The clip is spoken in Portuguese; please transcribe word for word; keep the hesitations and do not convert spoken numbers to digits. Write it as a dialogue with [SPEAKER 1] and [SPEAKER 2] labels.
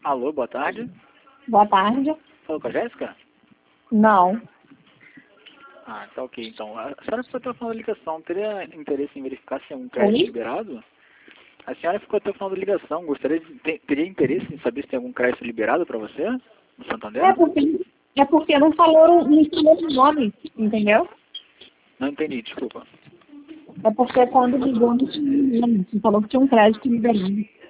[SPEAKER 1] Alô, boa tarde.
[SPEAKER 2] Boa tarde.
[SPEAKER 1] Falou com a Jéssica?
[SPEAKER 2] Não.
[SPEAKER 1] Ah, tá ok. Então, a senhora ficou até o final da ligação. Teria interesse em verificar se é um crédito
[SPEAKER 2] Oi?
[SPEAKER 1] liberado? A senhora ficou até o final da ligação. Gostaria de ter, teria interesse em saber se tem algum crédito liberado para você no Santander?
[SPEAKER 2] É porque, é porque não falou, não falou o nome, entendeu?
[SPEAKER 1] Não entendi, desculpa.
[SPEAKER 2] É porque quando ligou não tinha nome. Você falou que tinha um crédito liberado.